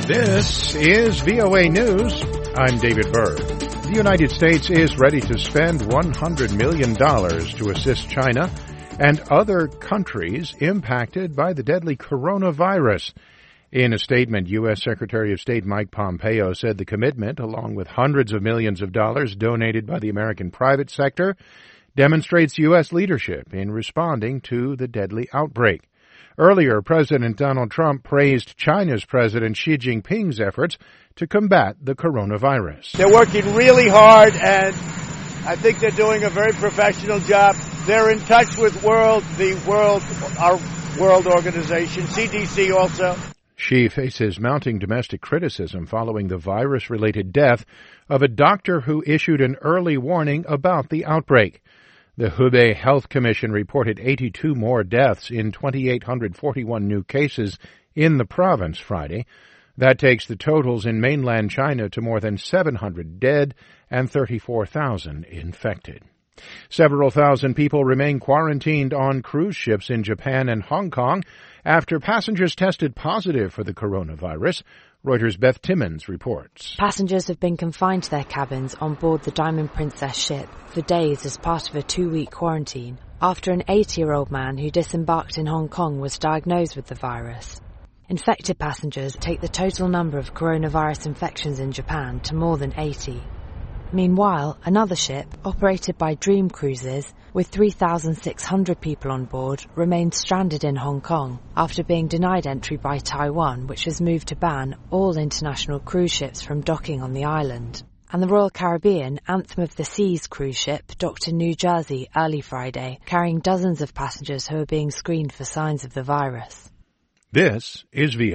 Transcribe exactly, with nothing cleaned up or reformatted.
This is V O A News. I'm David Byrd. The United States is ready to spend one hundred million dollars to assist China and other countries impacted by the deadly coronavirus. In a statement, U S. Secretary of State Mike Pompeo said the commitment, along with hundreds of millions of dollars donated by the American private sector, demonstrates U S leadership in responding to the deadly outbreak. Earlier, President Donald Trump praised China's President Xi Jinping's efforts to combat the coronavirus. They're working really hard, and I think they're doing a very professional job. They're in touch with world, the world, our world organization, C D C also. Xi faces mounting domestic criticism following the virus-related death of a doctor who issued an early warning about the outbreak. The Hubei Health Commission reported eighty-two more deaths in two thousand eight hundred forty-one new cases in the province Friday. That takes the totals in mainland China to more than seven hundred dead and thirty-four thousand infected. Several thousand people remain quarantined on cruise ships in Japan and Hong Kong after passengers tested positive for the coronavirus. Reuters' Beth Timmons reports. Passengers have been confined to their cabins on board the Diamond Princess ship for days as part of a two-week quarantine after an eighty-year-old man who disembarked in Hong Kong was diagnosed with the virus. Infected passengers take the total number of coronavirus infections in Japan to more than eighty. Meanwhile, another ship, operated by Dream Cruises, with three thousand six hundred people on board, remained stranded in Hong Kong after being denied entry by Taiwan, which has moved to ban all international cruise ships from docking on the island. And the Royal Caribbean Anthem of the Seas cruise ship docked in New Jersey early Friday, carrying dozens of passengers who are being screened for signs of the virus. This is V O A.